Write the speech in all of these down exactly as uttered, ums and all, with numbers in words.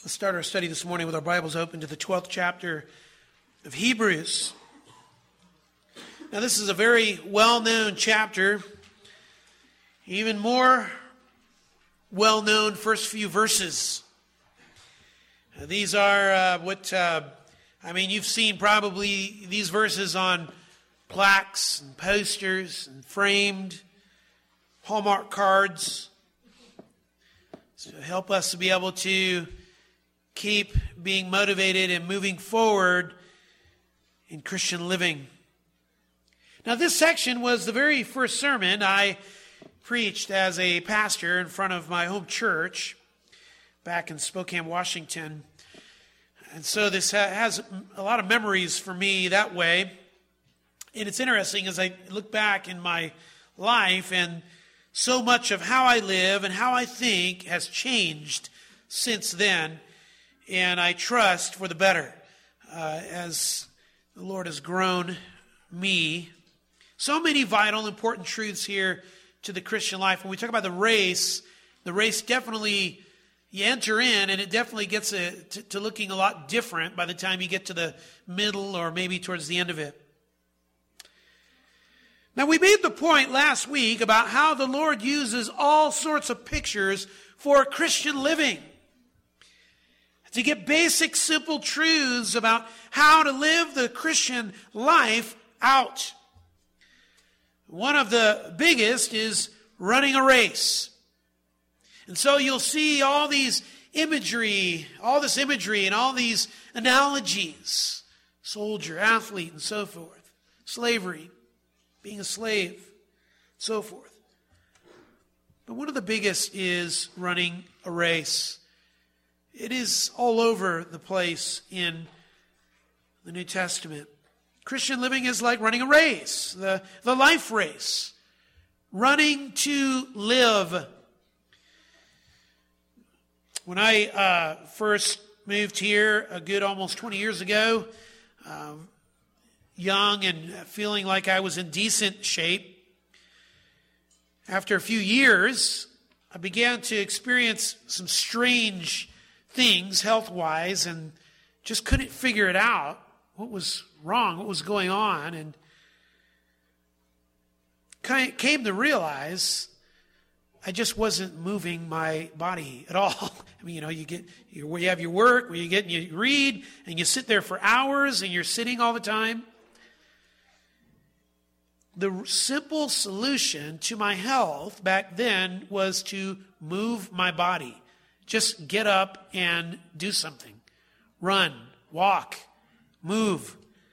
Let's start our study this morning with our Bibles open to the twelfth chapter of Hebrews. Now, this is a very well-known chapter, even more well-known first few verses. Uh, these are uh, what, uh, I mean, you've seen probably these verses on plaques and posters and framed Hallmark cards. So help us to be able to keep being motivated and moving forward in Christian living. Now, this section was the very first sermon I preached as a pastor in front of my home church back in Spokane, Washington. And so this ha- has a lot of memories for me that way. And it's interesting as I look back in my life, and so much of how I live and how I think has changed since then. And I trust for the better uh, as the Lord has grown me. So many vital, important truths here to the Christian life. When we talk about the race, the race definitely, you enter in and it definitely gets a, to, to looking a lot different by the time you get to the middle or maybe towards the end of it. Now, we made the point last week about how the Lord uses all sorts of pictures for Christian living, to get basic, simple truths about how to live the Christian life out. One of the biggest is running a race. And so you'll see all these imagery, all this imagery and all these analogies. Soldier, athlete, and so forth. Slavery, being a slave, so forth. But one of the biggest is running a race. It is all over the place in the New Testament. Christian living is like running a race, the, the life race, running to live. When I uh, first moved here a good almost twenty years ago, uh, young and feeling like I was in decent shape, after a few years, I began to experience some strange things health-wise and just couldn't figure it out. What was wrong? What was going on? And came to realize I just wasn't moving my body at all. I mean, you know, you get where you have your work, where you get and you read, and you sit there for hours, and you're sitting all the time. The simple solution to my health back then was to move my body. Just get up and do something. Run, walk, move.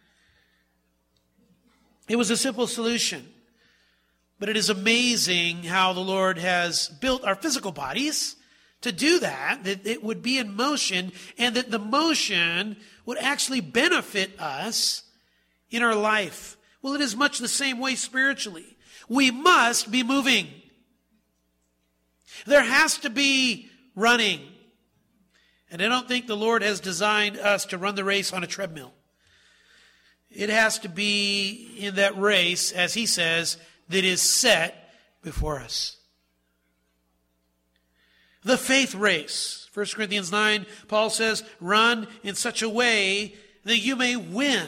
It was a simple solution. But it is amazing how the Lord has built our physical bodies to do that, that it would be in motion, and that the motion would actually benefit us in our life. Well, it is much the same way spiritually. We must be moving. There has to be running. And I don't think the Lord has designed us to run the race on a treadmill. It has to be in that race, as he says, that is set before us. The faith race. First Corinthians nine, Paul says, run in such a way that you may win.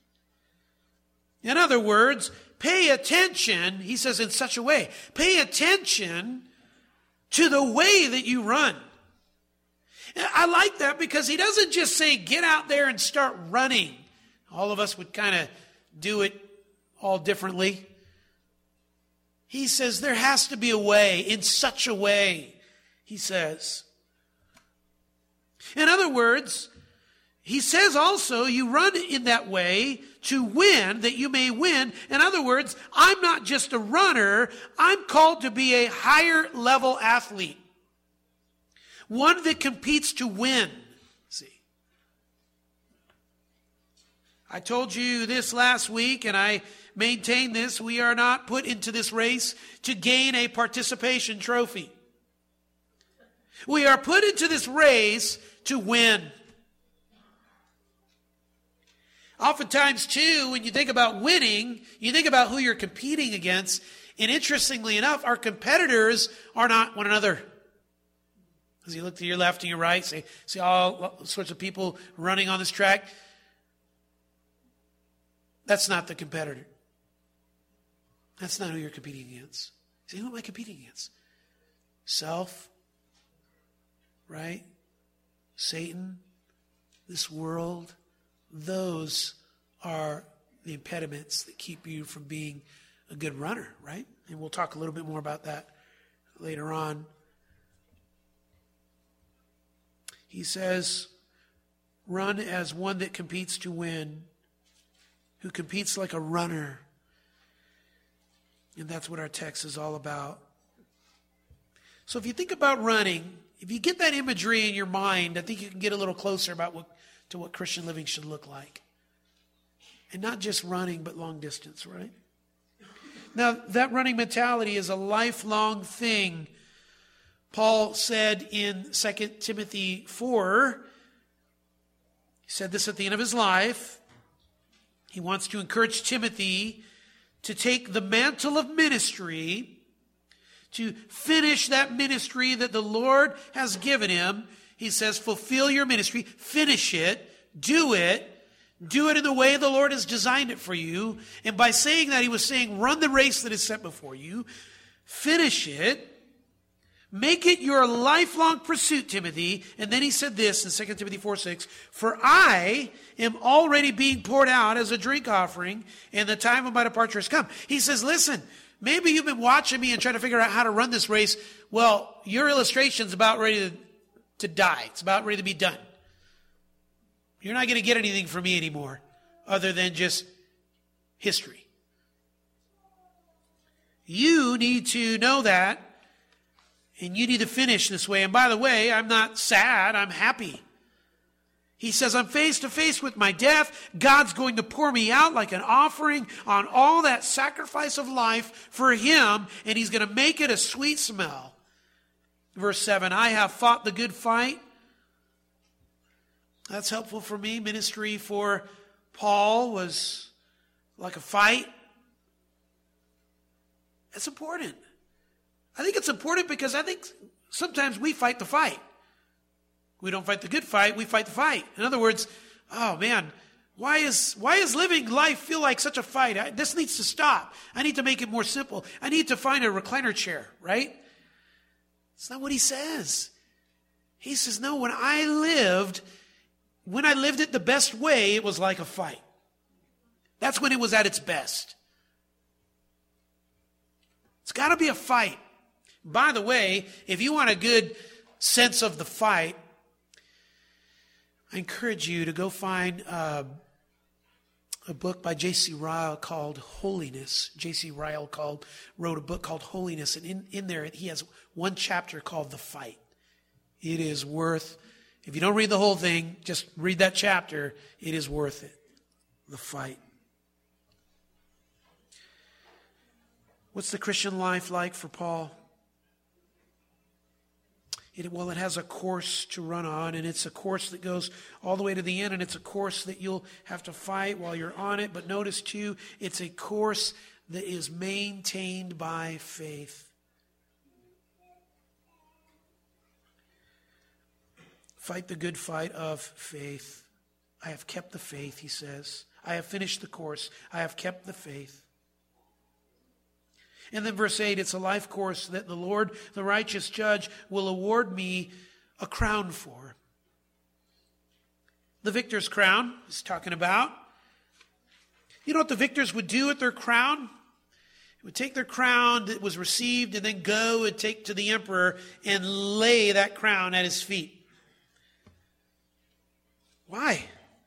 In other words, pay attention, he says in such a way, pay attention to the way that you run. I like that because he doesn't just say, get out there and start running. All of us would kind of do it all differently. He says there has to be a way, in such a way, he says. In other words, he says also you run in that way to win, that you may win. In other words, I'm not just a runner, I'm called to be a higher level athlete. One that competes to win. See, I told you this last week, and I maintain this. We are not put into this race to gain a participation trophy. We are put into this race to win. Oftentimes, too, when you think about winning, you think about who you're competing against. And interestingly enough, our competitors are not one another. As you look to your left and your right, say, see all sorts of people running on this track. That's not the competitor. That's not who you're competing against. See, who am I competing against? Self, right? Satan, this world. Those are the impediments that keep you from being a good runner, right? And we'll talk a little bit more about that later on. He says, run as one that competes to win, who competes like a runner. And that's what our text is all about. So if you think about running, if you get that imagery in your mind, I think you can get a little closer about what, to what Christian living should look like. And not just running, but long distance, right? Now, that running mentality is a lifelong thing. Paul said in Second Timothy four, he said this at the end of his life. He wants to encourage Timothy to take the mantle of ministry, to finish that ministry that the Lord has given him. He says, fulfill your ministry, finish it, do it, do it in the way the Lord has designed it for you. And by saying that, he was saying, run the race that is set before you, finish it, make it your lifelong pursuit, Timothy. And then he said this in Second Timothy four six, for I am already being poured out as a drink offering, and the time of my departure has come. He says, listen, maybe you've been watching me and trying to figure out how to run this race. Well, your illustration's about ready to, to die. It's about ready to be done. You're not going to get anything from me anymore other than just history. You need to know that. And you need to finish this way. And by the way, I'm not sad. I'm happy. He says, I'm face to face with my death. God's going to pour me out like an offering on all that sacrifice of life for him. And he's going to make it a sweet smell. Verse seven, I have fought the good fight. That's helpful for me. Ministry for Paul was like a fight. It's important. I think it's important because I think sometimes we fight the fight. We don't fight the good fight, we fight the fight. In other words, oh man, why is why is living life feel like such a fight? I, this needs to stop. I need to make it more simple. I need to find a recliner chair, right? It's not what he says. He says, no, when I lived, when I lived it the best way, it was like a fight. That's when it was at its best. It's got to be a fight. By the way, if you want a good sense of the fight, I encourage you to go find uh, a book by J C Ryle called Holiness. J C Ryle called, wrote a book called Holiness, and in, in there he has one chapter called The Fight. It is worth, if you don't read the whole thing, just read that chapter. It is worth it. The fight. What's the Christian life like for Paul? It, well, it has a course to run on, and it's a course that goes all the way to the end, and it's a course that you'll have to fight while you're on it. But notice, too, it's a course that is maintained by faith. Fight the good fight of faith. I have kept the faith, he says. I have finished the course. I have kept the faith. And then verse eight, it's a life course that the Lord, the righteous judge, will award me a crown for. The victor's crown is talking about. You know what the victors would do with their crown? They would take their crown that was received and then go and take to the emperor and lay that crown at his feet. Why?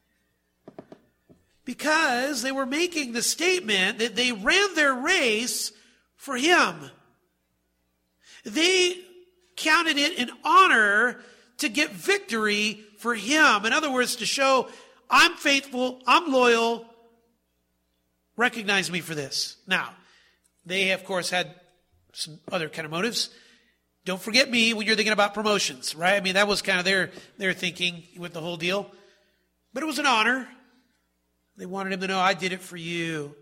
Because they were making the statement that they ran their race for him. They counted it an honor to get victory for him. In other words, to show, I'm faithful, I'm loyal, recognize me for this. Now, they, of course, had some other kind of motives. Don't forget me when you're thinking about promotions, right? I mean, that was kind of their, their thinking with the whole deal. But it was an honor. They wanted him to know, I did it for you.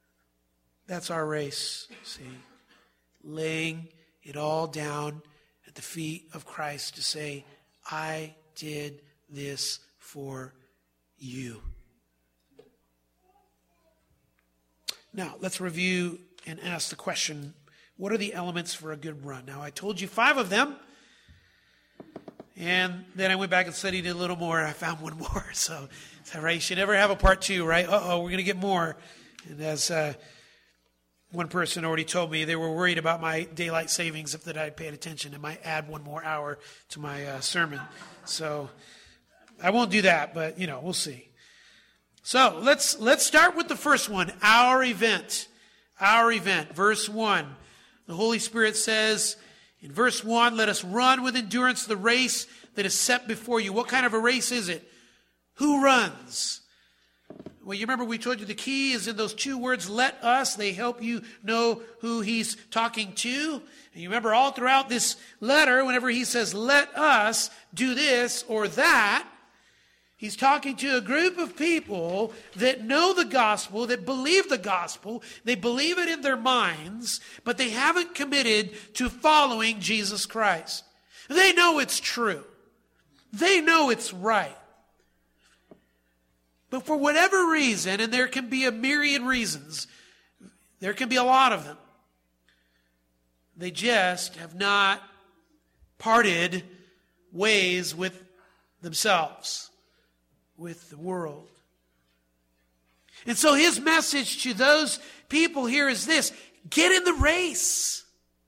That's our race, see. Laying it all down at the feet of Christ to say, I did this for you. Now, let's review and ask the question, what are the elements for a good run? Now, I told you five of them. And then I went back and studied it a little more, and I found one more. So, is that right? You should never have a part two, right? Uh-oh, we're going to get more. And as uh, one person already told me, they were worried about my daylight savings if that I paid attention. It might add one more hour to my uh, sermon. So, I won't do that, but, you know, we'll see. So, let's let's start with the first one, our event. Our event, verse one. The Holy Spirit says, in verse one, let us run with endurance the race that is set before you. What kind of a race is it? Who runs? Well, you remember we told you the key is in those two words, let us. They help you know who he's talking to. And you remember all throughout this letter, whenever he says, let us do this or that, he's talking to a group of people that know the gospel, that believe the gospel. They believe it in their minds, but they haven't committed to following Jesus Christ. They know it's true. They know it's right. But for whatever reason, and there can be a myriad reasons, there can be a lot of them, they just have not parted ways with themselves, with the world. And so his message to those people here is this: get in the race.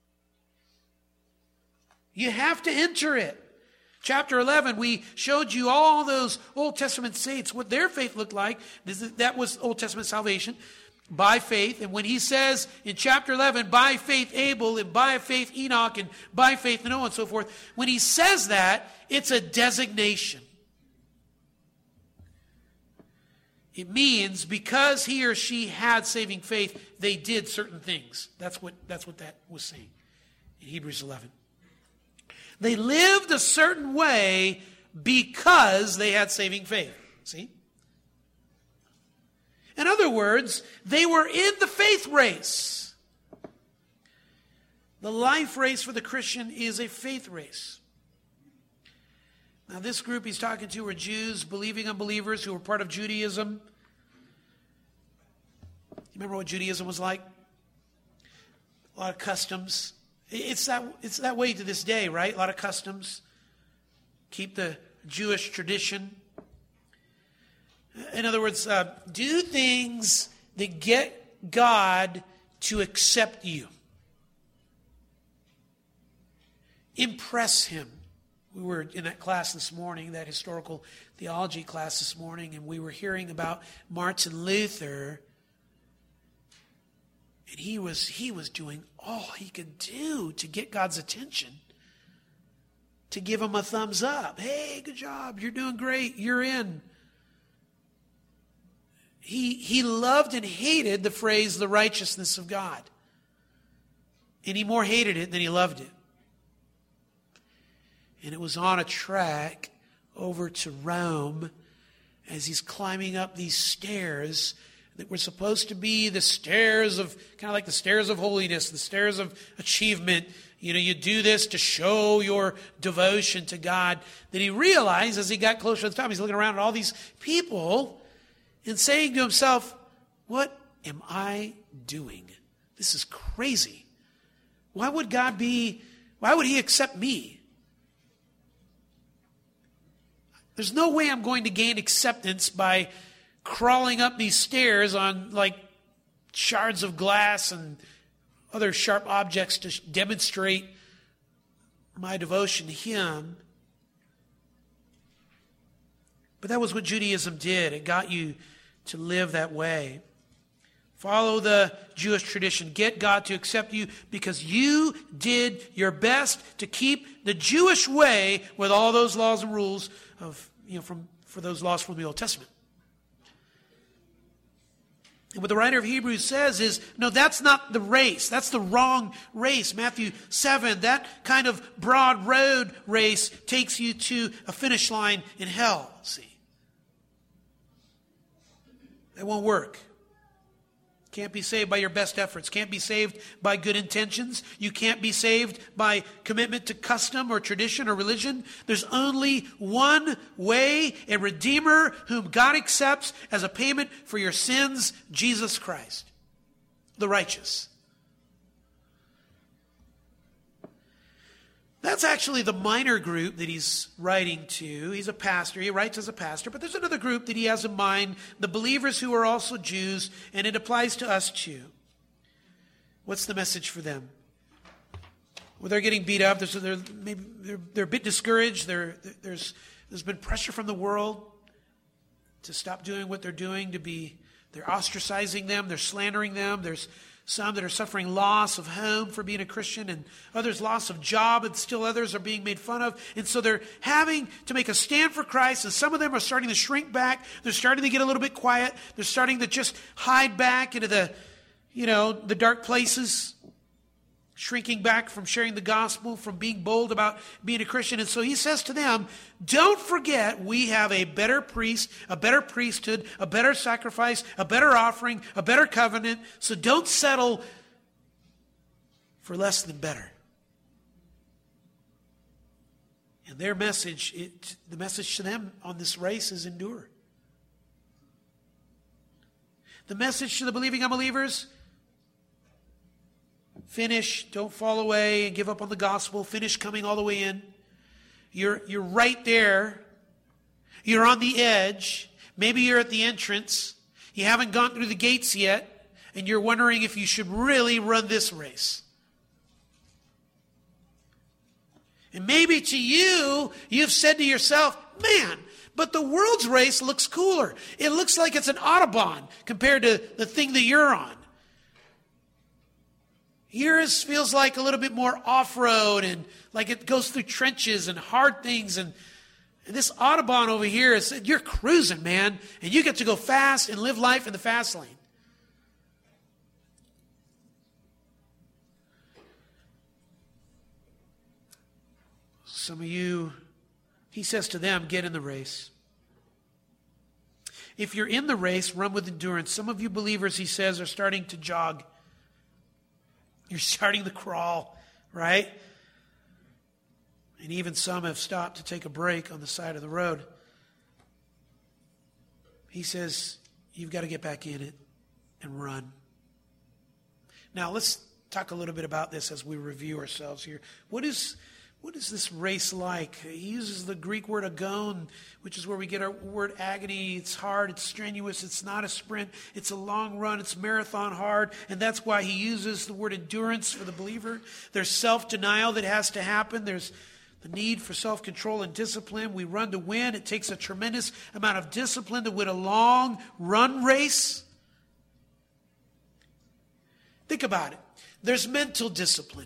You have to enter it. Chapter eleven, we showed you all those Old Testament saints, what their faith looked like. This is, that was Old Testament salvation, by faith. And when he says in chapter eleven, by faith Abel, and by faith Enoch, and by faith Noah, and so forth, when he says that, it's a designation. It means because he or she had saving faith, they did certain things. That's what, that's what that was saying in Hebrews eleven. They lived a certain way because they had saving faith. See? In other words, they were in the faith race. The life race for the Christian is a faith race. Now, this group he's talking to were Jews, believing unbelievers who were part of Judaism. You remember what Judaism was like? A lot of customs. It's that, it's that way to this day, right? A lot of customs. Keep the Jewish tradition. In other words, uh, do things that get God to accept you. Impress him. We were in that class this morning, that historical theology class this morning, and we were hearing about Martin Luther. And he was, he was doing all he could do to get God's attention, to give him a thumbs up. Hey, good job. You're doing great. You're in. He, he loved and hated the phrase, the righteousness of God. And he more hated it than he loved it. And it was on a track over to Rome as he's climbing up these stairs that were supposed to be the stairs of, kind of like the stairs of holiness, the stairs of achievement. You know, you do this to show your devotion to God. That he realized as he got closer to the top, he's looking around at all these people and saying to himself, what am I doing? This is crazy. Why would God be, why would he accept me? There's no way I'm going to gain acceptance by crawling up these stairs on like shards of glass and other sharp objects to demonstrate my devotion to him. But that was what Judaism did. It got you to live that way. Follow the Jewish tradition. Get God to accept you because you did your best to keep the Jewish way with all those laws and rules of, you know, from for those laws from the Old Testament. And what the writer of Hebrews says is, no, that's not the race. That's the wrong race. Matthew seven, that kind of broad road race takes you to a finish line in hell. See? That won't work. Can't be saved by your best efforts. Can't be saved by good intentions. You can't be saved by commitment to custom or tradition or religion. There's only one way, a Redeemer whom God accepts as a payment for your sins, Jesus Christ, the righteous. That's actually the minor group that he's writing to. He's a pastor. He writes as a pastor. But there's another group that he has in mind, the believers who are also Jews, and it applies to us too. What's the message for them? Well, they're getting beat up. There's, they're, maybe they're, they're a bit discouraged. They're, there's, there's been pressure from the world to stop doing what they're doing, to be, they're ostracizing them, they're slandering them. There's some that are suffering loss of home for being a Christian, and others loss of job, and still others are being made fun of. And so they're having to make a stand for Christ, and some of them are starting to shrink back. They're starting to get a little bit quiet. They're starting to just hide back into the, you know, the dark places, shrinking back from sharing the gospel, from being bold about being a Christian. And so he says to them, don't forget we have a better priest, a better priesthood, a better sacrifice, a better offering, a better covenant. So don't settle for less than better. And their message, it, the message to them on this race is endure. The message to the believing unbelievers, finish, don't fall away and give up on the gospel. Finish coming all the way in. You're, you're right there. You're on the edge. Maybe you're at the entrance. You haven't gone through the gates yet, and you're wondering if you should really run this race. And maybe to you, you've said to yourself, man, but the world's race looks cooler. It looks like it's an Autobahn compared to the thing that you're on. Yours feels like a little bit more off-road, and like it goes through trenches and hard things. And, and this Autobahn over here, is you're cruising, man. And you get to go fast and live life in the fast lane. Some of you, he says to them, get in the race. If you're in the race, run with endurance. Some of you believers, he says, are starting to jog. You're starting to crawl, right? And even some have stopped to take a break on the side of the road. He says, you've got to get back in it and run. Now, let's talk a little bit about this as we review ourselves here. What is, what is this race like? He uses the Greek word agon, which is where we get our word agony. It's hard, it's strenuous, it's not a sprint, it's a long run, it's marathon hard, and that's why he uses the word endurance for the believer. There's self-denial that has to happen. There's the need for self-control and discipline. We run to win. It takes a tremendous amount of discipline to win a long run race. Think about it. There's mental discipline.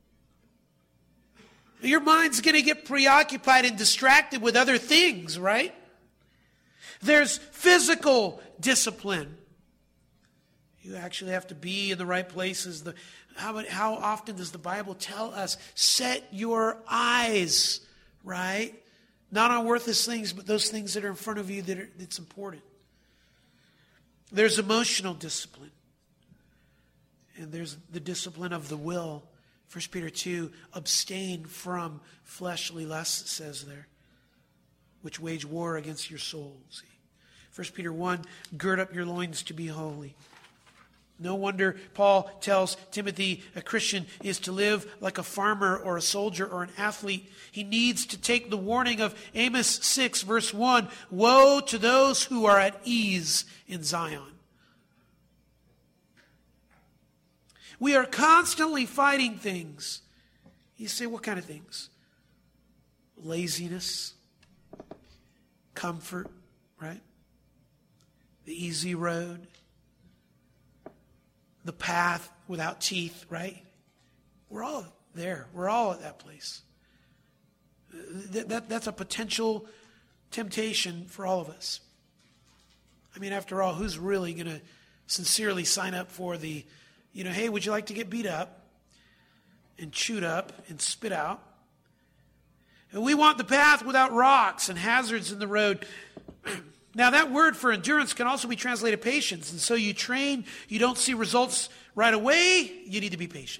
Your mind's going to get preoccupied and distracted with other things, right? There's physical discipline. You actually have to be in the right places. The, how, how often does the Bible tell us, set your eyes, right? Not on worthless things, but those things that are in front of you that are, that's important. There's emotional discipline. And there's the discipline of the will. First Peter two, abstain from fleshly lusts, it says there, which wage war against your soul. See? First Peter one, gird up your loins to be holy. No wonder Paul tells Timothy a Christian is to live like a farmer or a soldier or an athlete. He needs to take the warning of Amos six, verse one, woe to those who are at ease in Zion. We are constantly fighting things. You say, what kind of things? Laziness, comfort, right? The easy road, the path without teeth, right? We're all there. We're all at that place. That, that, that's a potential temptation for all of us. I mean, after all, who's really going to sincerely sign up for the, you know, hey, would you like to get beat up and chewed up and spit out? And we want the path without rocks and hazards in the road. Now, that word for endurance can also be translated patience. And so you train, you don't see results right away, you need to be patient.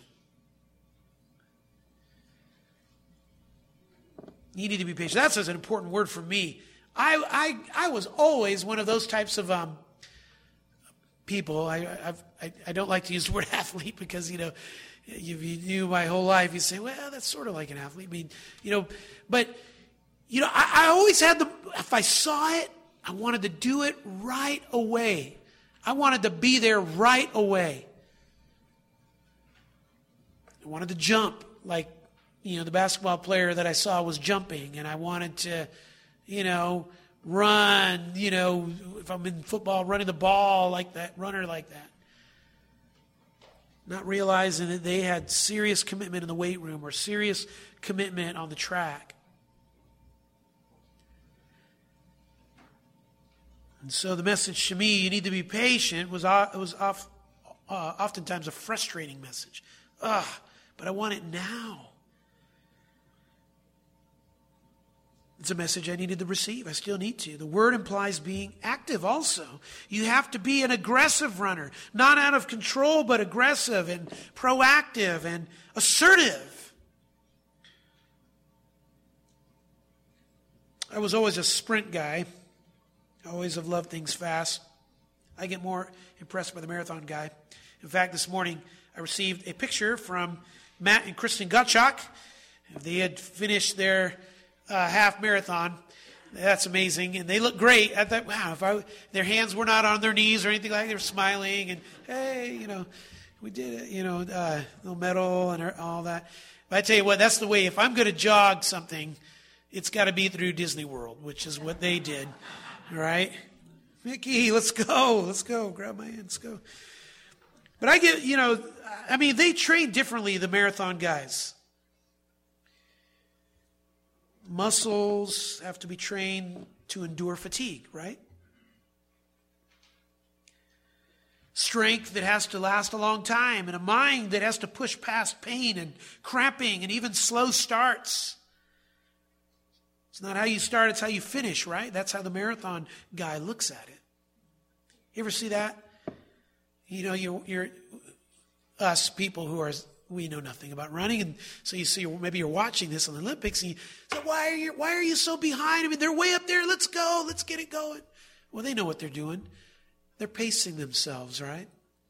You need to be patient. That's an important word for me. I I, I was always one of those types of um, people. I, I've, I I don't like to use the word athlete because, you know, if you knew my whole life, you say, well, that's sort of like an athlete. I mean, you know, but, you know, I, I always had the, if I saw it, I wanted to do it right away. I wanted to be there right away. I wanted to jump like, you know, the basketball player that I saw was jumping, and I wanted to, you know, run, you know, if I'm in football, running the ball like that, runner like that. Not realizing that they had serious commitment in the weight room or serious commitment on the track. And so the message to me, you need to be patient, was uh, it was off, uh, oftentimes a frustrating message. Ugh, but I want it now. It's a message I needed to receive. I still need to. The word implies being active also. You have to be an aggressive runner. Not out of control, but aggressive and proactive and assertive. I was always a sprint guy. I always have loved things fast. I get more impressed by the marathon guy. In fact, this morning I received a picture from Matt and Kristen Gottschalk. They had finished their Uh, half marathon. That's amazing. And they look great. I thought, wow, if I, their hands were not on their knees or anything like that. They were smiling and, hey, you know, we did it, you know, uh, little medal and all that. But I tell you what, that's the way. If I'm going to jog something, it's got to be through Disney World, which is what they did. All right? Mickey, let's go. Let's go. Grab my hand. Let's go. But I get, you know, I mean, they train differently, the marathon guys. Muscles have to be trained to endure fatigue, right? Strength that has to last a long time, and a mind that has to push past pain and cramping and even slow starts. It's not how you start, it's how you finish, right? That's how the marathon guy looks at it. You ever see that? You know, you're, you're us people who are... we know nothing about running, and so you see, maybe you're watching this on the Olympics, and you say, why are you, why are you so behind? I mean, they're way up there. Let's go. Let's get it going. Well, they know what they're doing. They're pacing themselves, right?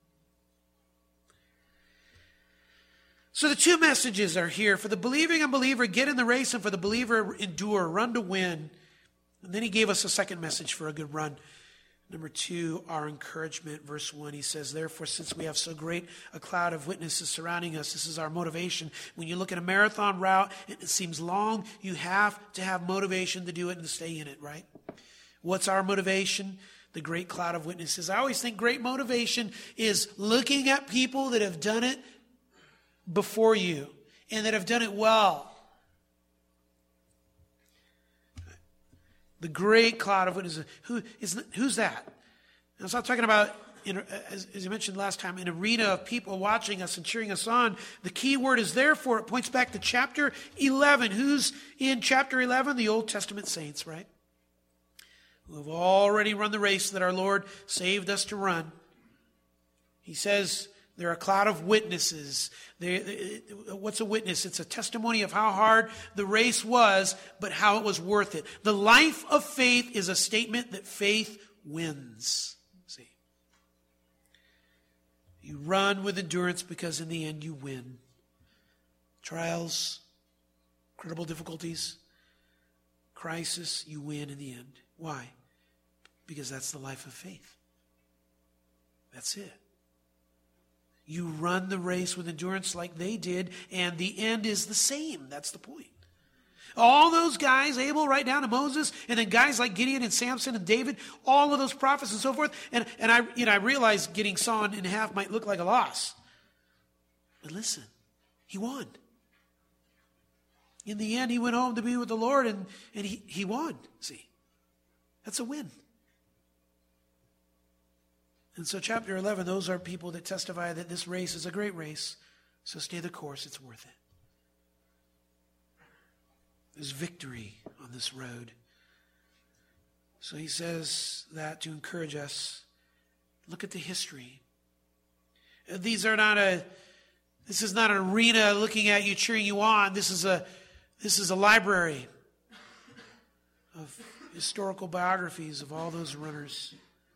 So the two messages are here. For the believing unbeliever, get in the race, and for the believer, endure, run to win. And then he gave us a second message for a good run. Number two, our encouragement. Verse one, he says, therefore, since we have so great a cloud of witnesses surrounding us, this is our motivation. When you look at a marathon route, and it seems long, you have to have motivation to do it and to stay in it, right? What's our motivation? The great cloud of witnesses. I always think great motivation is looking at people that have done it before you and that have done it well. The great cloud of witnesses. Who is who's that? I'm not talking about, in, as, as you mentioned last time, an arena of people watching us and cheering us on. The key word is therefore. It points back to chapter eleven. Who's in chapter eleven? The Old Testament saints, right? Who have already run the race that our Lord saved us to run. He says there are a cloud of witnesses. They, they, what's a witness? It's a testimony of how hard the race was, but how it was worth it. The life of faith is a statement that faith wins. See? You run with endurance because in the end you win. Trials, incredible difficulties, crisis, you win in the end. Why? Because that's the life of faith. That's it. You run the race with endurance like they did, and the end is the same. That's the point. All those guys, Abel right down to Moses, and then guys like Gideon and Samson and David, all of those prophets and so forth. And, and I, you know, I realize getting sawn in half might look like a loss. But listen, he won. In the end, he went home to be with the Lord, and, and he, he won. See, that's a win. And so chapter eleven, those are people that testify that this race is a great race. So stay the course, it's worth it. There's victory on this road. So he says that to encourage us. Look at the history. These are not a, this is not an arena looking at you, cheering you on. This is a, this is a library of historical biographies of all those runners.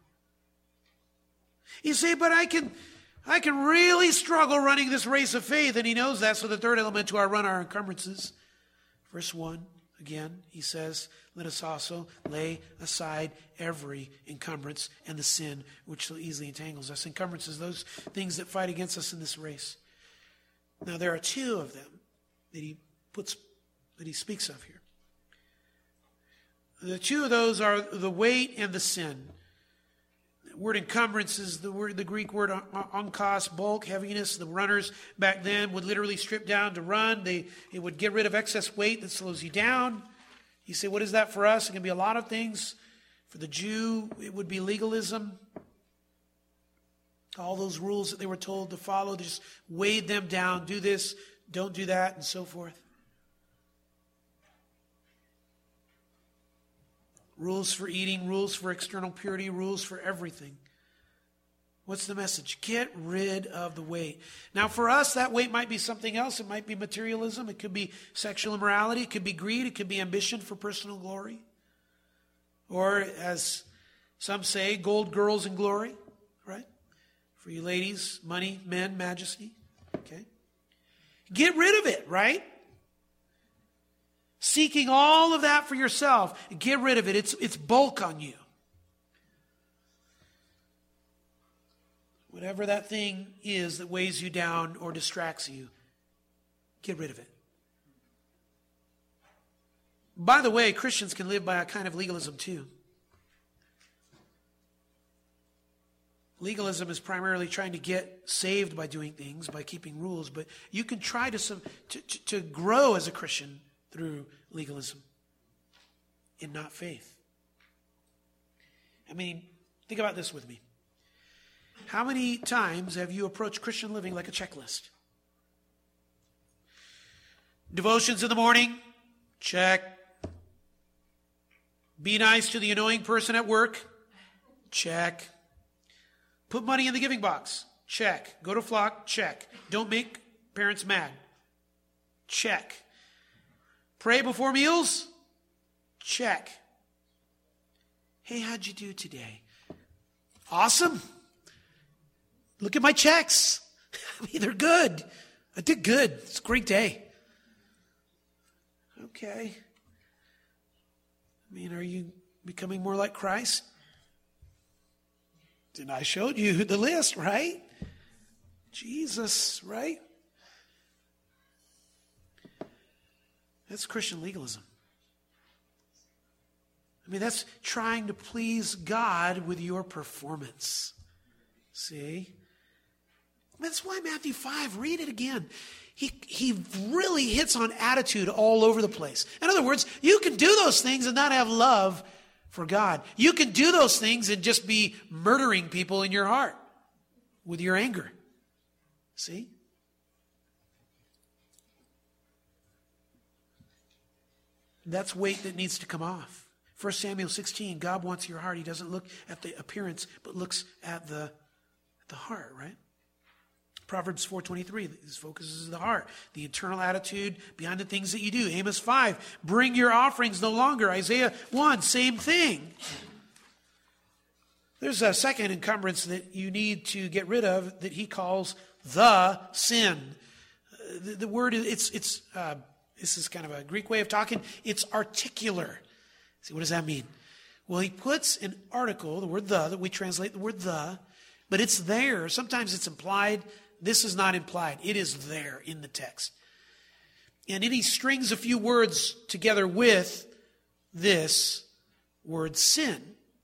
You say, but I can, I can really struggle running this race of faith. And he knows that. So the third element to our run are encumbrances. Verse one, again, he says, let us also lay aside every encumbrance and the sin which so easily entangles us. Encumbrances, those things that fight against us in this race. Now there are two of them that he puts, that he speaks of here. The two of those are the weight and the sin. The word encumbrance is the word, the Greek word onkos, bulk, heaviness. The runners back then would literally strip down to run. They it would get rid of excess weight that slows you down. You say, what is that for us? It can be a lot of things. For the Jew, it would be legalism. All those rules that they were told to follow, they just weighed them down. Do this, don't do that, and so forth. Rules for eating, rules for external purity, rules for everything. What's the message? Get rid of the weight. Now for us, that weight might be something else. It might be materialism. It could be sexual immorality. It could be greed. It could be ambition for personal glory. Or as some say, gold, girls, and glory. Right? For you ladies, money, men, majesty. Okay? Get rid of it, right? Seeking all of that for yourself. Get rid of it. It's, it's bulk on you. Whatever that thing is that weighs you down or distracts you, get rid of it. By the way, Christians can live by a kind of legalism too. Legalism is primarily trying to get saved by doing things, by keeping rules, but you can try to, some, to, to, to grow as a Christian through legalism and not faith. I mean, think about this with me. How many times have you approached Christian living like a checklist? Devotions in the morning? Check. Be nice to the annoying person at work? Check. Put money in the giving box? Check. Go to flock? Check. Don't make parents mad? Check. Pray before meals? Check. Hey, how'd you do today? Awesome. Look at my checks. I mean, they're good. I did good. It's a great day. Okay. I mean, are you becoming more like Christ? And I showed you the list, right? Jesus, right? That's Christian legalism. I mean, that's trying to please God with your performance. See? That's why Matthew five, read it again. He, he really hits on attitude all over the place. In other words, you can do those things and not have love for God. You can do those things and just be murdering people in your heart with your anger. See? That's weight that needs to come off. First Samuel sixteen, God wants your heart. He doesn't look at the appearance, but looks at the, at the heart, right? Proverbs four twenty-three, this focuses on the heart, the internal attitude behind the things that you do. Amos five, bring your offerings no longer. Isaiah one, same thing. There's a second encumbrance that you need to get rid of that he calls the sin. The, the word, it's, it's uh, this is kind of a Greek way of talking. It's articular. See, what does that mean? Well, he puts an article, the word the, that we translate the word the, but it's there. Sometimes it's implied. This is not implied. It is there in the text. And then he strings a few words together with this word sin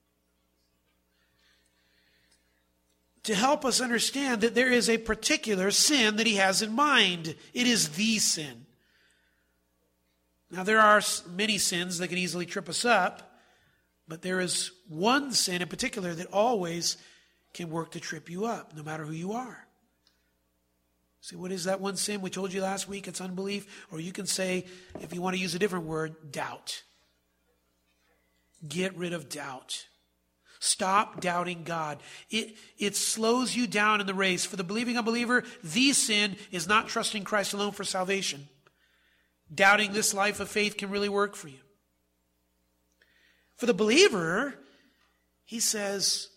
to help us understand that there is a particular sin that he has in mind. It is the sin. Now, there are many sins that can easily trip us up, but there is one sin in particular that always can work to trip you up, no matter who you are. See, what is that one sin? We told you last week it's unbelief, or you can say, if you want to use a different word, doubt. Get rid of doubt. Stop doubting God. It, it slows you down in the race. For the believing unbeliever, the sin is not trusting Christ alone for salvation. Doubting this life of faith can really work for you. For the believer, he says,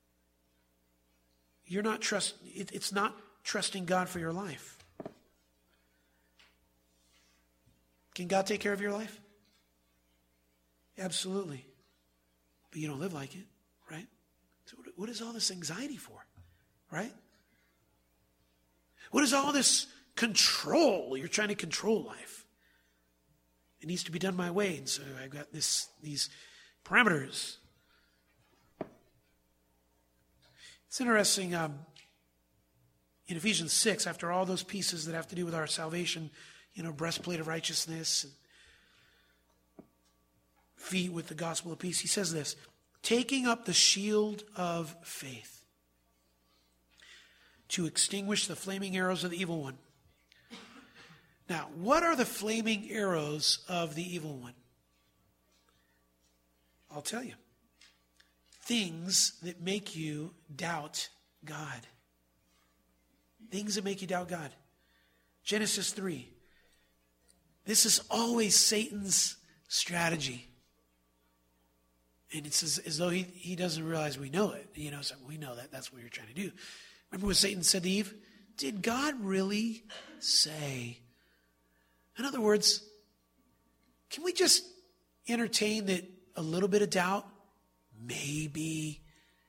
you're not trust. It, it's not trusting God for your life. Can God take care of your life? Absolutely. But you don't live like it, right? So what is all this anxiety for, right? What is all this control? You're trying to control life. It needs to be done my way, and so I've got this these parameters. It's interesting, um, in Ephesians six, after all those pieces that have to do with our salvation, you know, breastplate of righteousness, and feet with the gospel of peace, he says this, taking up the shield of faith to extinguish the flaming arrows of the evil one. Now, what are the flaming arrows of the evil one? I'll tell you. Things that make you doubt God. Things that make you doubt God. Genesis three. This is always Satan's strategy. And it's as, as though he, he doesn't realize we know it. You know, so we know that. That's what you're trying to do. Remember what Satan said to Eve? Did God really say? In other words, can we just entertain that a little bit of doubt? Maybe,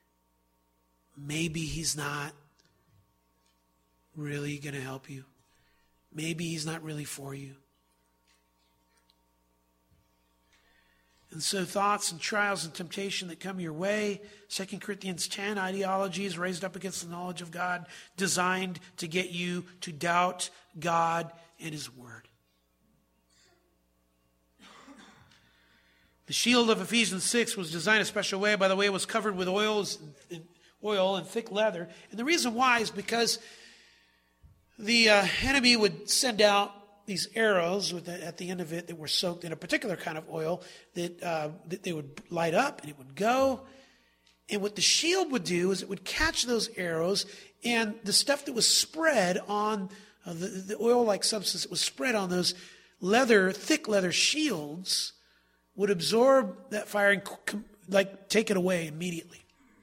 maybe he's not really going to help you. Maybe he's not really for you. And so thoughts and trials and temptation that come your way, Second Corinthians ten, ideologies raised up against the knowledge of God, designed to get you to doubt God and His Word. The shield of Ephesians six was designed a special way. By the way, it was covered with oils and oil and thick leather. And the reason why is because the uh, enemy would send out these arrows with the, at the end of it that were soaked in a particular kind of oil that, uh, that they would light up and it would go. And what the shield would do is it would catch those arrows, and the stuff that was spread on uh, the, the oil-like substance that was spread on those leather, thick leather shields would absorb that fire and com- like take it away immediately.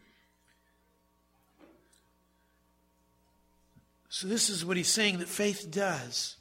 So this is what he's saying that faith does.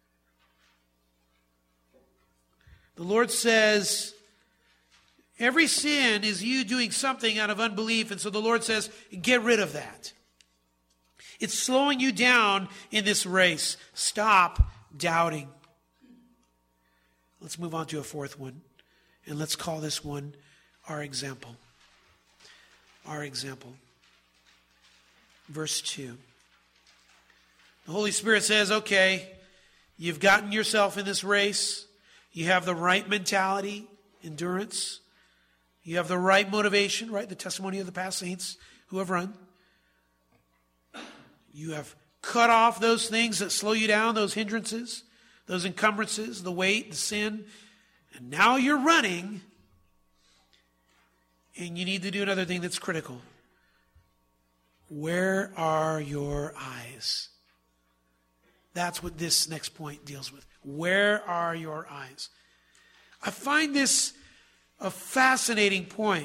The Lord says, every sin is you doing something out of unbelief, and so the Lord says, get rid of that. It's slowing you down in this race. Stop doubting. Let's move on to a fourth one. And let's call this one our example. Our example. Verse two. The Holy Spirit says, okay, you've gotten yourself in this race. You have the right mentality, endurance. You have the right motivation, right? The testimony of the past saints who have run. You have cut off those things that slow you down, those hindrances, those encumbrances, the weight, the sin. And now you're running, and you need to do another thing that's critical. Where are your eyes? That's what this next point deals with. Where are your eyes? I find this a fascinating point.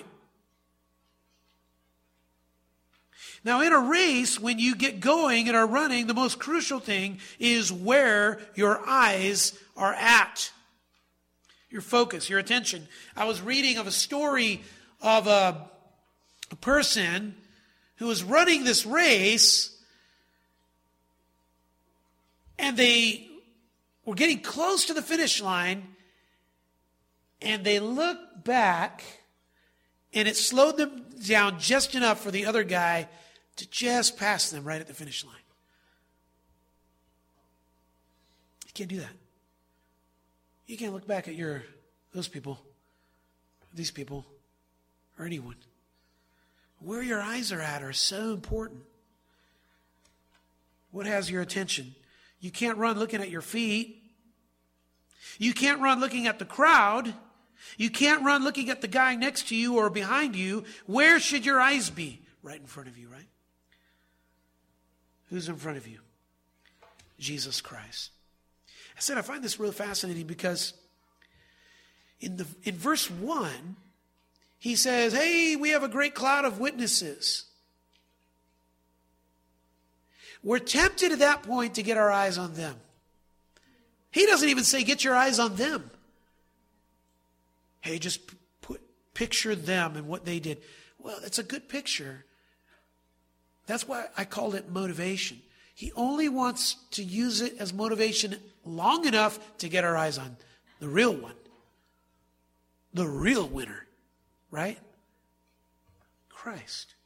Now, in a race, when you get going and are running, the most crucial thing is where your eyes are at. Your focus, your attention. I was reading of a story of a, a person who was running this race, and they were getting close to the finish line, and they looked back, and it slowed them down just enough for the other guy to just pass them right at the finish line. You can't do that. You can't look back at your those people, these people, or anyone. Where your eyes are at are so important. What has your attention? You can't run looking at your feet. You can't run looking at the crowd. You can't run looking at the guy next to you or behind you. Where should your eyes be? Right in front of you, right? Who's in front of you? Jesus Christ. I said I find this really fascinating because in the in verse one, he says, hey, we have a great cloud of witnesses. We're tempted at that point to get our eyes on them. He doesn't even say get your eyes on them. Hey, just put picture them and what they did. Well, it's a good picture. That's why I called it motivation. He only wants to use it as motivation long enough to get our eyes on the real one. The real winner. Right? Christ.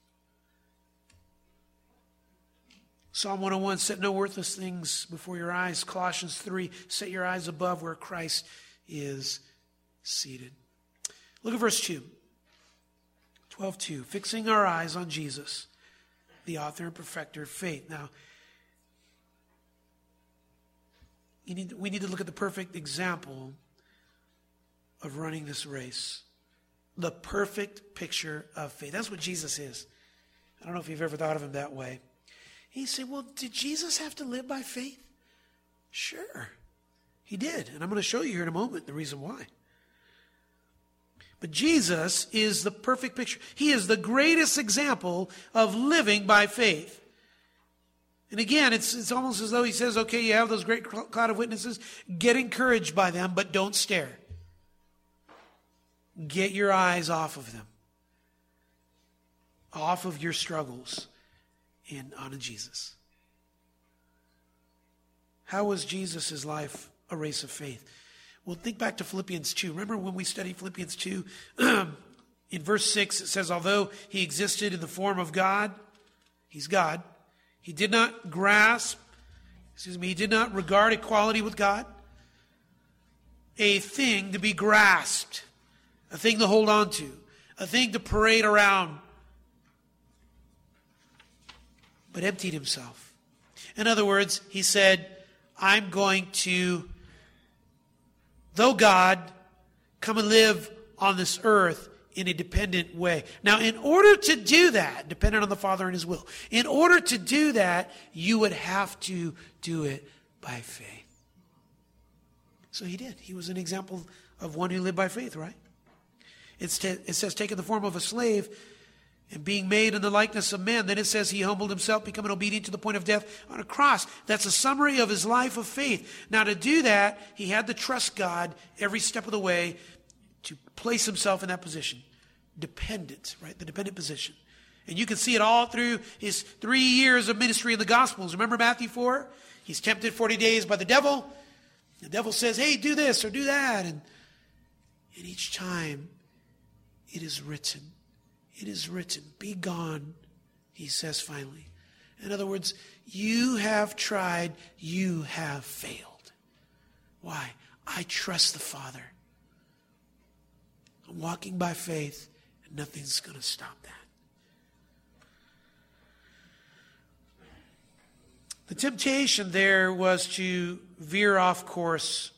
Psalm one oh one, set no worthless things before your eyes. Colossians three, set your eyes above where Christ is seated. Look at verse two. twelve two, fixing our eyes on Jesus, the author and perfecter of faith. Now, you need, we need to look at the perfect example of running this race. The perfect picture of faith. That's what Jesus is. I don't know if you've ever thought of him that way. He said, well, did Jesus have to live by faith? Sure, he did. And I'm going to show you here in a moment the reason why. But Jesus is the perfect picture. He is the greatest example of living by faith. And again, it's, it's almost as though he says, okay, you have those great cloud of witnesses. Get encouraged by them, but don't stare. Get your eyes off of them. Off of your struggles and onto Jesus. How was Jesus' life a race of faith? Well, think back to Philippians two. Remember when we studied Philippians two? In verse six, it says, although he existed in the form of God, he's God, he did not grasp, excuse me, he did not regard equality with God a thing to be grasped, a thing to hold on to, a thing to parade around, but emptied himself. In other words, he said, I'm going to, though God, come and live on this earth in a dependent way. Now, in order to do that, dependent on the Father and his will, in order to do that, you would have to do it by faith. So he did. He was an example of one who lived by faith, right? It's t- it says, taking the form of a slave and being made in the likeness of men. Then it says he humbled himself, becoming obedient to the point of death on a cross. That's a summary of his life of faith. Now to do that, he had to trust God every step of the way to place himself in that position. Dependent, right? The dependent position. And you can see it all through his three years of ministry in the Gospels. Remember Matthew four? He's tempted forty days by the devil. The devil says, hey, do this or do that. And, and each time, it is written. It is written. Be gone, he says finally. In other words, you have tried, you have failed. Why? I trust the Father. I'm walking by faith, and nothing's going to stop that. The temptation there was to veer off course.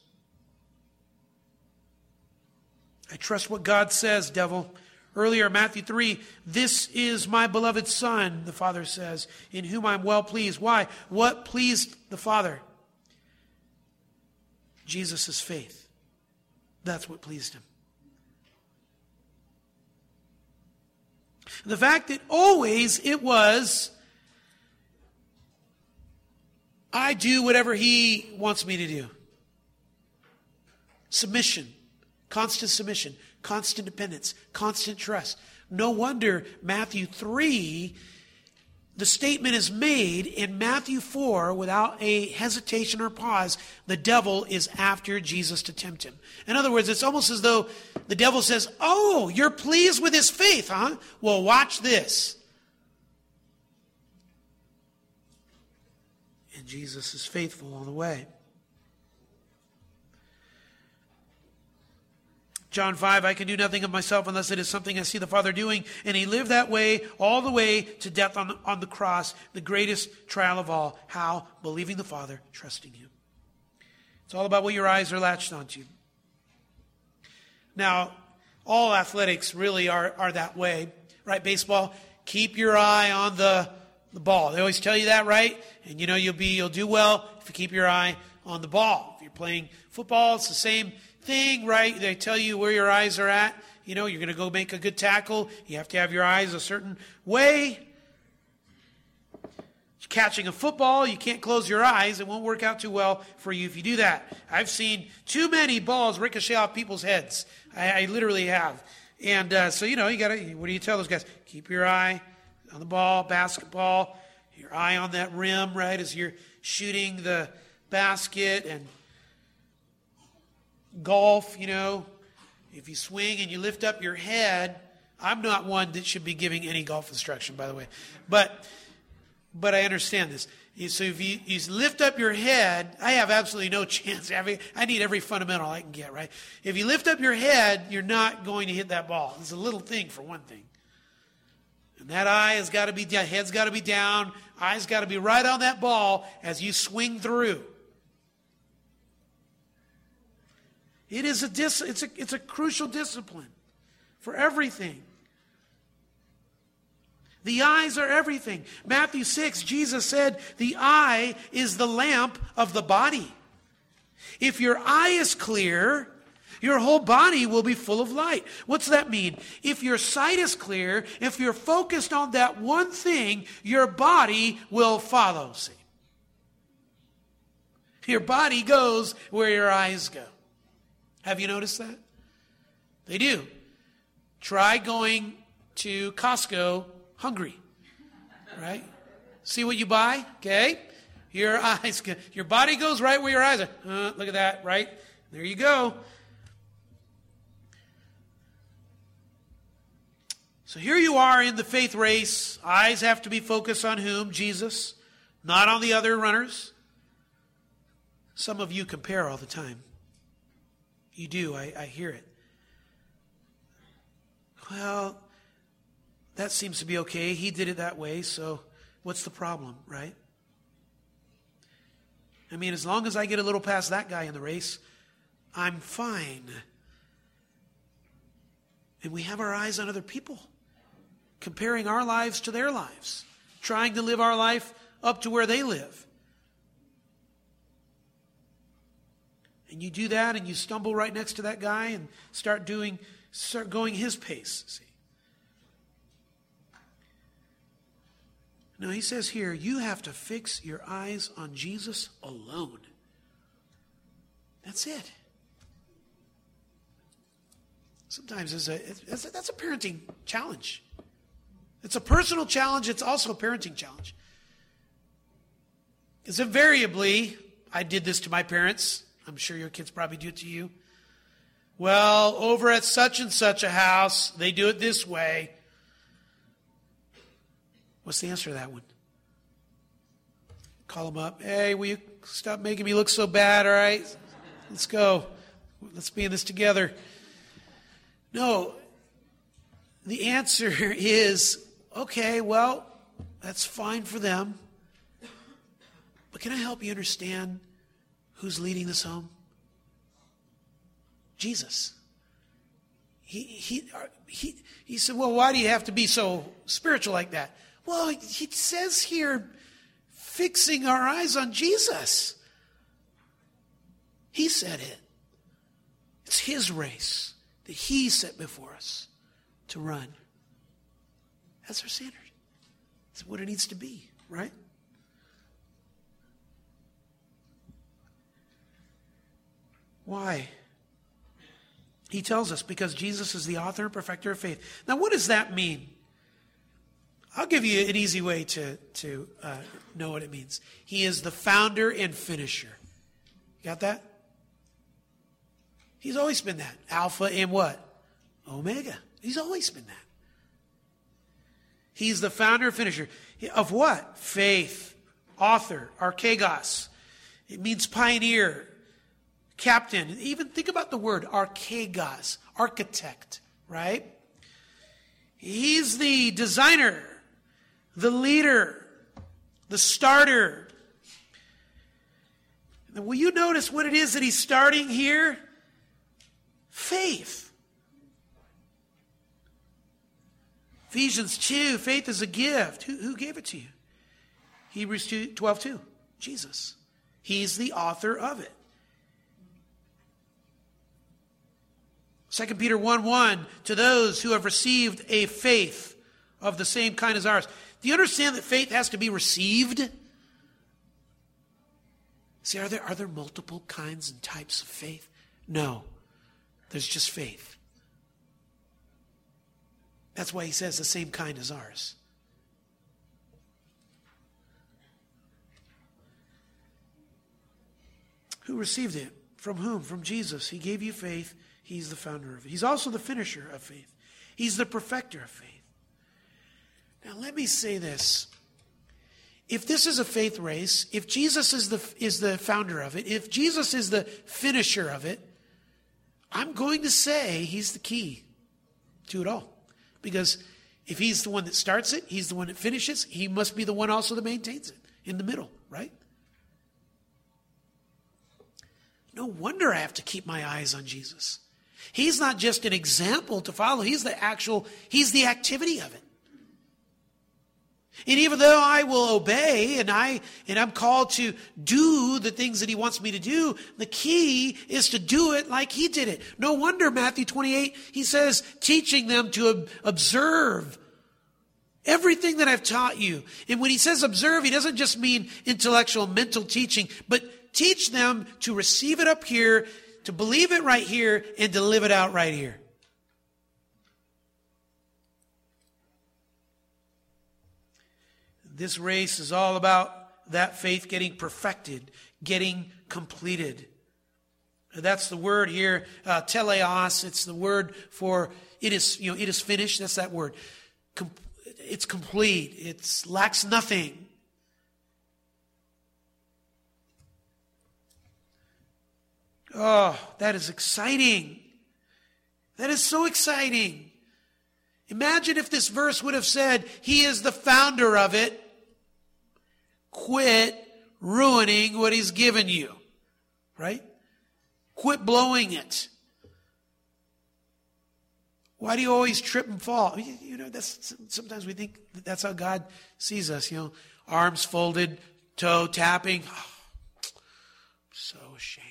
I trust what God says, devil. Earlier, Matthew three, this is my beloved Son, the Father says, in whom I'm well pleased. Why? What pleased the Father? Jesus' faith. That's what pleased him. The fact that always it was, I do whatever he wants me to do. Submission. Constant submission, constant dependence, constant trust. No wonder Matthew three, the statement is made in Matthew four without a hesitation or pause. The devil is after Jesus to tempt him. In other words, it's almost as though the devil says, oh, you're pleased with his faith, huh? Well, watch this. And Jesus is faithful all the way. John five, I can do nothing of myself unless it is something I see the Father doing. And he lived that way all the way to death on the, on the cross, the greatest trial of all. How? Believing the Father, trusting him. It's all about what your eyes are latched onto. Now, all athletics really are, are that way, right? Baseball, keep your eye on the, the ball. They always tell you that, right? And you know you'll be you'll do well if you keep your eye on the ball. If you're playing football, it's the same thing, right? They tell you where your eyes are at. You know, you're going to go make a good tackle. You have to have your eyes a certain way. Catching a football, you can't close your eyes. It won't work out too well for you if you do that. I've seen too many balls ricochet off people's heads. I, I literally have. And uh, so, you know, you got to, what do you tell those guys? Keep your eye on the ball, basketball, your eye on that rim, right, as you're shooting the basket. And golf, you know, if you swing and you lift up your head, I'm not one that should be giving any golf instruction, by the way. But... But I understand this. So if you, you lift up your head, I have absolutely no chance. I need every fundamental I can get, right? If you lift up your head, you're not going to hit that ball. It's a little thing for one thing. And that eye has got to be down, head's got to be down, eyes got to be right on that ball as you swing through. It is a dis, it's a it's a crucial discipline for everything. The eyes are everything. Matthew six, Jesus said, the eye is the lamp of the body. If your eye is clear, your whole body will be full of light. What's that mean? If your sight is clear, if you're focused on that one thing, your body will follow. See? Your body goes where your eyes go. Have you noticed that? They do. Try going to Costco hungry, right? See what you buy, okay? Your eyes, your body goes right where your eyes are. Uh, look at that, right? There you go. So here you are in the faith race. Eyes have to be focused on whom? Jesus, not on the other runners. Some of you compare all the time. You do, I, I hear it. Well, that seems to be okay. He did it that way, so what's the problem, right? I mean, as long as I get a little past that guy in the race, I'm fine. And we have our eyes on other people, comparing our lives to their lives, trying to live our life up to where they live. And you do that and you stumble right next to that guy and start doing, start going his pace, see? No, he says here, you have to fix your eyes on Jesus alone. That's it. Sometimes it's a, it's a, that's a parenting challenge. It's a personal challenge. It's also a parenting challenge. Because invariably, I did this to my parents. I'm sure your kids probably do it to you. Well, over at such and such a house, they do it this way. What's the answer to that one? Call them up. Hey, will you stop making me look so bad, all right? Let's go. Let's be in this together. No. The answer is, okay, well, that's fine for them. But can I help you understand who's leading this home? Jesus. He, he, he, he said, well, why do you have to be so spiritual like that? Well, he says here, fixing our eyes on Jesus. He said it. It's his race that he set before us to run. That's our standard. That's what it needs to be, right? Why? He tells us because Jesus is the author and perfecter of faith. Now, what does that mean? I'll give you an easy way to, to uh, know what it means. He is the founder and finisher. Got that? He's always been that. Alpha and what? Omega. He's always been that. He's the founder and finisher. Of what? Faith. Author. Archegos. It means pioneer. Captain. Even think about the word archegos. Architect. Right? He's the designer. The leader, the starter. Will you notice what it is that he's starting here? Faith. Ephesians two, faith is a gift. Who, who gave it to you? Hebrews two, twelve two, Jesus. He's the author of it. Second Peter one one, to those who have received a faith of the same kind as ours. Do you understand that faith has to be received? See, are there, are there multiple kinds and types of faith? No. There's just faith. That's why he says the same kind as ours. Who received it? From whom? From Jesus. He gave you faith. He's the founder of it. He's also the finisher of faith. He's the perfecter of faith. Now let me say this. If this is a faith race, if Jesus is the, is the founder of it, if Jesus is the finisher of it, I'm going to say he's the key to it all. Because if he's the one that starts it, he's the one that finishes, he must be the one also that maintains it in the middle, right? No wonder I have to keep my eyes on Jesus. He's not just an example to follow. He's the actual, he's the activity of it. And even though I will obey and I and I'm called to do the things that he wants me to do, the key is to do it like he did it. No wonder Matthew twenty-eight, he says, teaching them to ob- observe everything that I've taught you. And when he says observe, he doesn't just mean intellectual, mental teaching, but teach them to receive it up here, to believe it right here, and to live it out right here. This race is all about that faith getting perfected, getting completed. That's the word here, uh, teleos. It's the word for it is, you know, it is finished. That's that word. Com- it's complete. It lacks nothing. Oh, that is exciting. That is so exciting. Imagine if this verse would have said, he is the founder of it. Quit ruining what he's given you. Right? Quit blowing it. Why do you always trip and fall? You, you know, that's sometimes we think that that's how God sees us. You know, arms folded, toe tapping. Oh, so ashamed.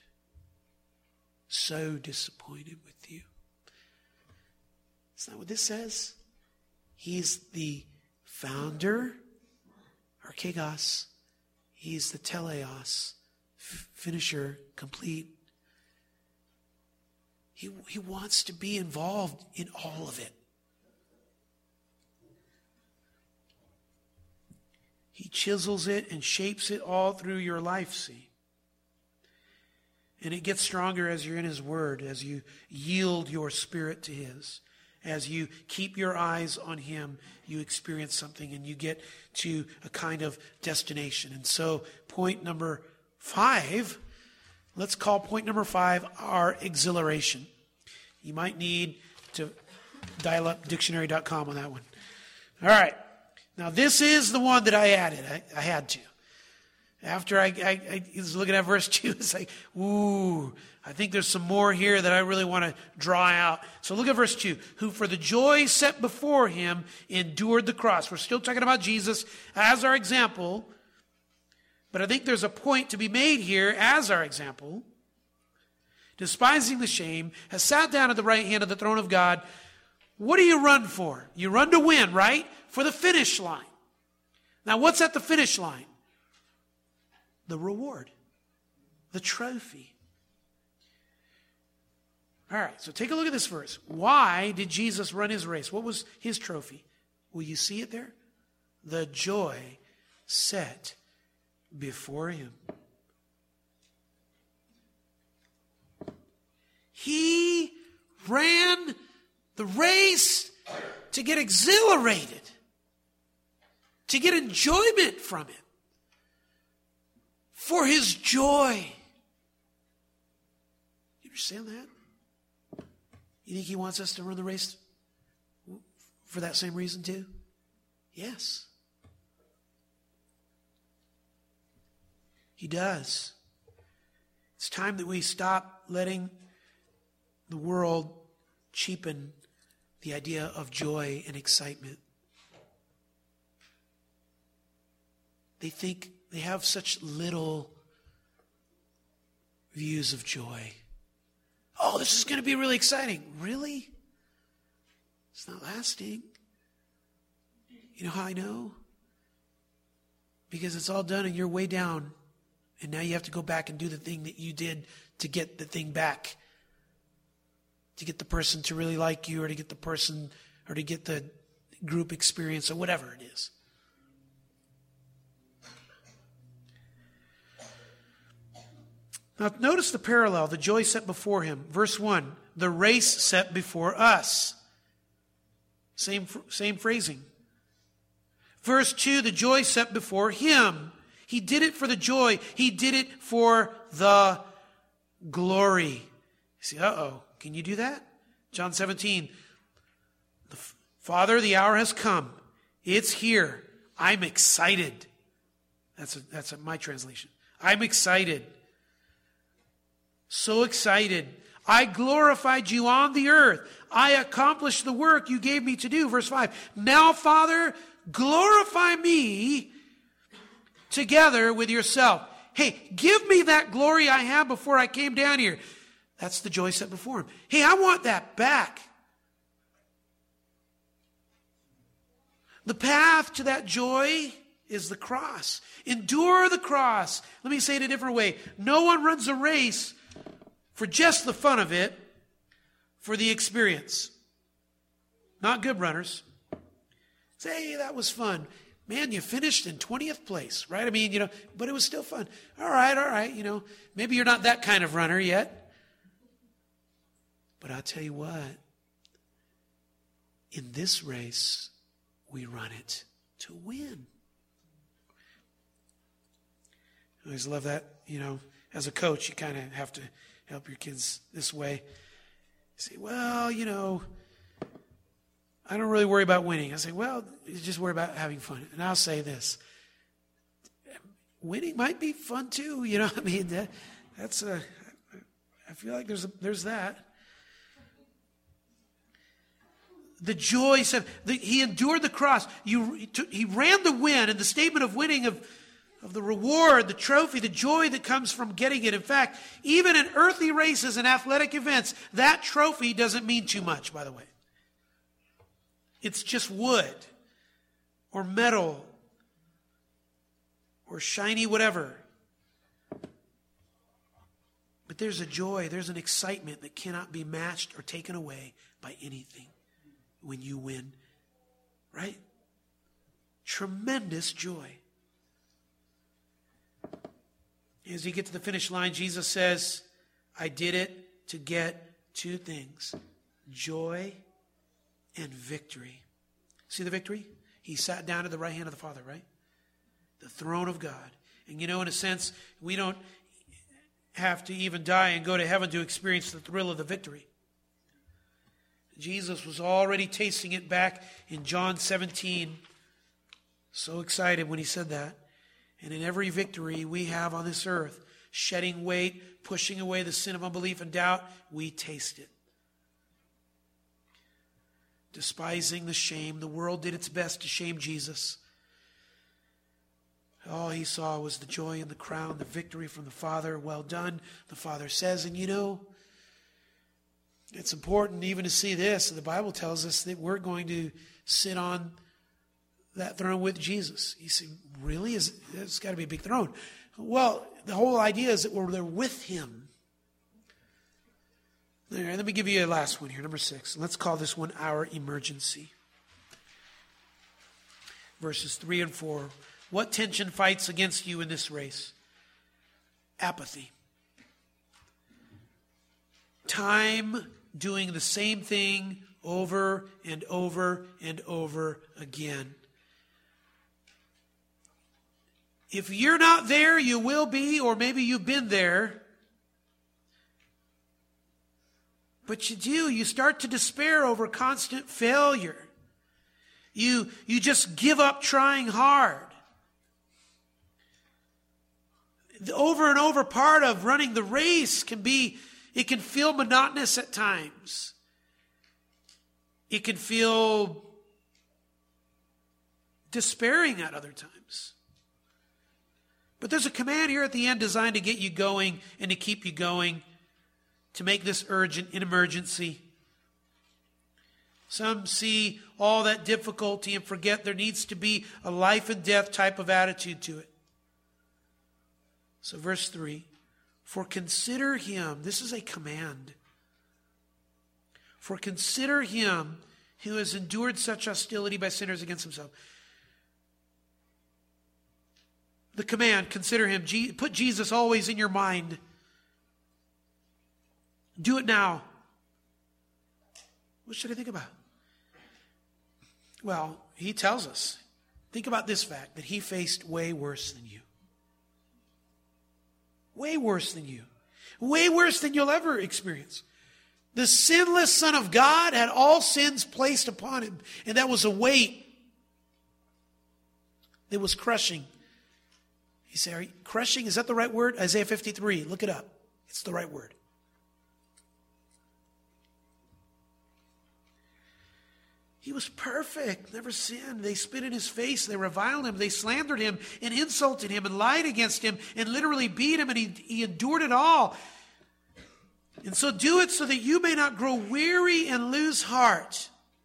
So disappointed with you. That's not what this says. He's the founder, archegos. He's the teleos, f- finisher, complete. He, he wants to be involved in all of it. He chisels it and shapes it all through your life, see. And it gets stronger as you're in his word, as you yield your spirit to his. As you keep your eyes on him, you experience something and you get to a kind of destination. And so point number five, let's call point number five our exhilaration. You might need to dial up dictionary dot com on that one. All right. Now this is the one that I added. I, I had to. After I, I, I was looking at verse two, it's like, ooh, I think there's some more here that I really want to draw out. So look at verse two. Who for the joy set before him endured the cross. We're still talking about Jesus as our example. But I think there's a point to be made here as our example. Despising the shame, has sat down at the right hand of the throne of God. What do you run for? You run to win, right? For the finish line. Now what's at the finish line? The reward, the trophy. All right, so take a look at this verse. Why did Jesus run his race? What was his trophy? Will you see it there? The joy set before him. He ran the race to get exhilarated, to get enjoyment from it. For his joy. You understand that? You think he wants us to run the race for that same reason too? Yes. He does. It's time that we stop letting the world cheapen the idea of joy and excitement. They think they have such little views of joy. Oh, this is going to be really exciting. Really? It's not lasting. You know how I know? Because it's all done and you're way down. And now you have to go back and do the thing that you did to get the thing back. To get the person to really like you, or to get the person, or to get the group experience, or whatever it is. Now notice the parallel, the joy set before him. Verse one, the race set before us. Same, same phrasing. Verse two, the joy set before him. He did it for the joy. He did it for the glory. You see, uh-oh, can you do that? John seventeen, the Father, the hour has come. It's here. I'm excited. That's a, that's a, my translation. I'm excited. So excited. I glorified you on the earth. I accomplished the work you gave me to do. Verse five. Now, Father, glorify me together with yourself. Hey, give me that glory I had before I came down here. That's the joy set before him. Hey, I want that back. The path to that joy is the cross. Endure the cross. Let me say it a different way. No one runs a race for just the fun of it, for the experience. Not good runners. Say, hey, that was fun. Man, you finished in twentieth place, right? I mean, you know, but it was still fun. All right, all right, you know, maybe you're not that kind of runner yet. But I'll tell you what, in this race, we run it to win. I always love that, you know, as a coach, you kind of have to help your kids this way. You say, well, you know, I don't really worry about winning. I say, well, you just worry about having fun. And I'll say this. Winning might be fun too, you know. I mean, that, that's a, I feel like there's a, there's that. The joy said, the, he endured the cross. You, he, took, he ran the win, and the statement of winning of of the reward, the trophy, the joy that comes from getting it. In fact, even in earthly races and athletic events, that trophy doesn't mean too much, by the way. It's just wood or metal or shiny whatever. But there's a joy, there's an excitement that cannot be matched or taken away by anything when you win, right? Tremendous joy. As you get to the finish line, Jesus says, I did it to get two things, joy and victory. See the victory? He sat down at the right hand of the Father, right? The throne of God. And you know, in a sense, we don't have to even die and go to heaven to experience the thrill of the victory. Jesus was already tasting it back in John seventeen. So excited when he said that. And in every victory we have on this earth, shedding weight, pushing away the sin of unbelief and doubt, we taste it. Despising the shame, the world did its best to shame Jesus. All he saw was the joy and the crown, the victory from the Father. Well done, the Father says. And you know, it's important even to see this. The Bible tells us that we're going to sit on that throne with Jesus. You see, really? Is it's got to be a big throne. Well, the whole idea is that we're there with him. There, let me give you a last one here, number six. Let's call this one our emergency. Verses three and four. What tension fights against you in this race? Apathy. Time doing the same thing over and over and over again. If you're not there, you will be, or maybe you've been there. But you do, you start to despair over constant failure. You, you just give up trying hard. The over and over part of running the race can be, it can feel monotonous at times. It can feel despairing at other times. But there's a command here at the end designed to get you going and to keep you going, to make this urgent an emergency. Some see all that difficulty and forget there needs to be a life and death type of attitude to it. So verse three, for consider him, this is a command. For consider him who has endured such hostility by sinners against himself. The command, consider him. Put Jesus always in your mind. Do it now. What should I think about? Well, he tells us, think about this fact, that he faced way worse than you. Way worse than you. Way worse than you'll ever experience. The sinless Son of God had all sins placed upon him, and that was a weight that was crushing. You say, are you, crushing, is that the right word? Isaiah fifty-three, look it up. It's the right word. He was perfect, never sinned. They spit in his face, they reviled him, they slandered him and insulted him and lied against him and literally beat him, and he, he endured it all. And so do it so that you may not grow weary and lose heart.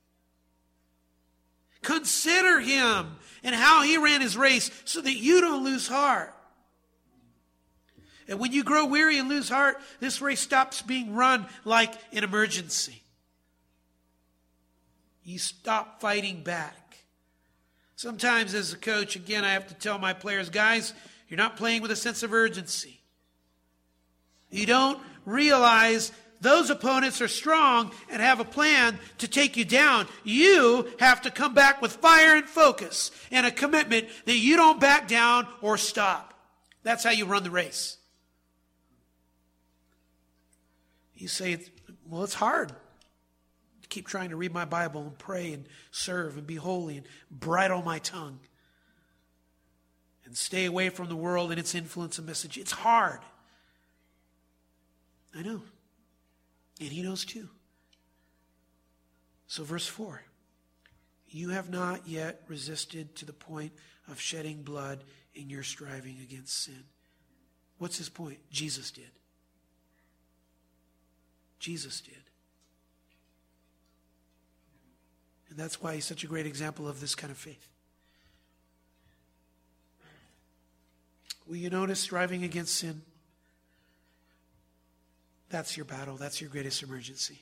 Consider him and how he ran his race so that you don't lose heart. And when you grow weary and lose heart, this race stops being run like an emergency. You stop fighting back. Sometimes as a coach, again, I have to tell my players, guys, you're not playing with a sense of urgency. You don't realize those opponents are strong and have a plan to take you down. You have to come back with fire and focus and a commitment that you don't back down or stop. That's how you run the race. You say, well, it's hard to keep trying to read my Bible and pray and serve and be holy and bridle my tongue and stay away from the world and its influence and message. It's hard. I know. And he knows too. So verse four, you have not yet resisted to the point of shedding blood in your striving against sin. What's his point? Jesus did. Jesus did. And that's why he's such a great example of this kind of faith. Will you notice striving against sin? That's your battle. That's your greatest emergency.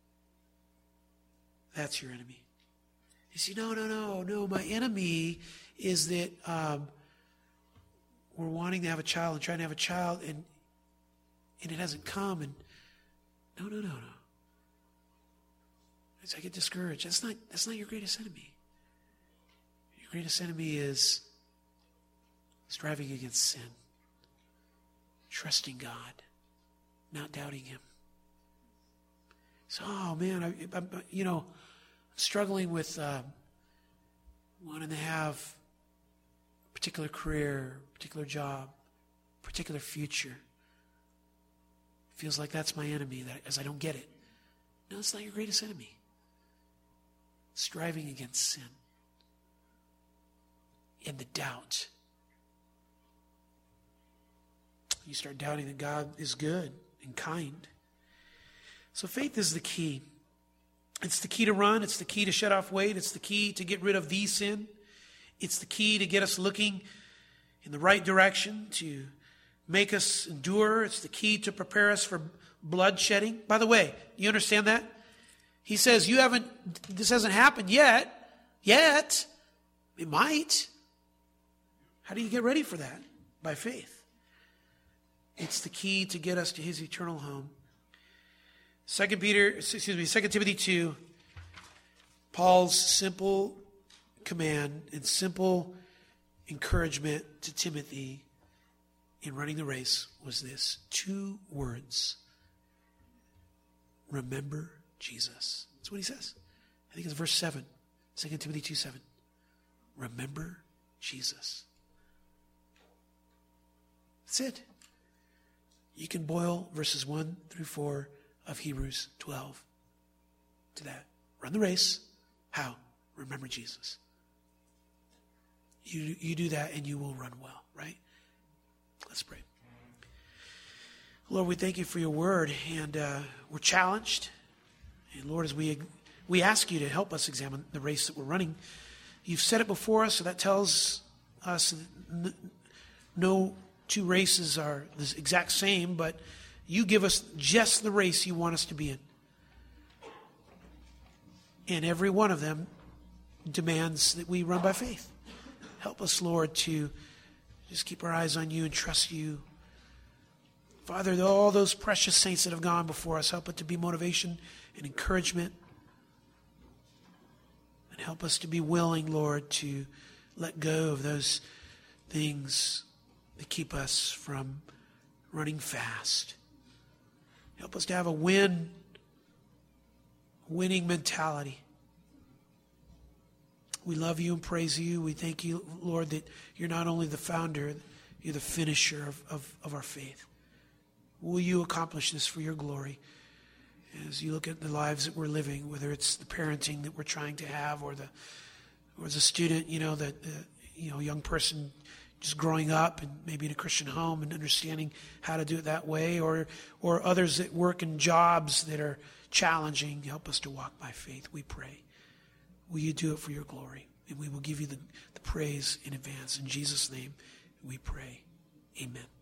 That's your enemy. You see, no, no, no, no. My enemy is that um, we're wanting to have a child and trying to have a child, and and it hasn't come. And no, no, no, no. As I get discouraged, that's not that's not your greatest enemy. Your greatest enemy is striving against sin, trusting God, not doubting him. So, oh man, I, I, you know, struggling with uh, wanting to have a particular career, particular job, particular future. Feels like that's my enemy, that as I don't get it. No, it's not your greatest enemy. Striving against sin and the doubt. You start doubting that God is good and kind. So faith is the key. It's the key to run. It's the key to shed off weight. It's the key to get rid of the sin. It's the key to get us looking in the right direction, to make us endure. It's the key to prepare us for bloodshedding. By the way, you understand that? He says, you haven't, this hasn't happened yet. Yet. It might. How do you get ready for that? By faith. It's the key to get us to his eternal home. Second Peter, excuse me, Second Timothy two, Paul's simple command and simple encouragement to Timothy in running the race was this. Two words. Remember Jesus. That's what he says. I think it's verse seven. Second Timothy two seven. Remember Jesus. That's it. You can boil verses one through four of Hebrews twelve to that. run the race. How? Remember Jesus. You, you do that and you will run well, right? Let's pray. Lord, we thank you for your word, and uh, we're challenged. And Lord, as we we ask you to help us examine the race that we're running, you've set it before us, so that tells us that no two races are the exact same, but you give us just the race you want us to be in. And every one of them demands that we run by faith. Help us, Lord, to just keep our eyes on you and trust you. Father, all those precious saints that have gone before us, help it to be motivation and encouragement. And help us to be willing, Lord, to let go of those things that keep us from running fast. Help us to have a win, winning mentality. We love you and praise you. We thank you, Lord, that you're not only the founder, you're the finisher of, of, of our faith. Will you accomplish this for your glory as you look at the lives that we're living, whether it's the parenting that we're trying to have, or the or as a student, you know, that uh, you know, young person just growing up and maybe in a Christian home and understanding how to do it that way, or or others that work in jobs that are challenging. Help us to walk by faith, we pray. Will you do it for your glory? And we will give you the, the praise in advance. In Jesus' name we pray. Amen.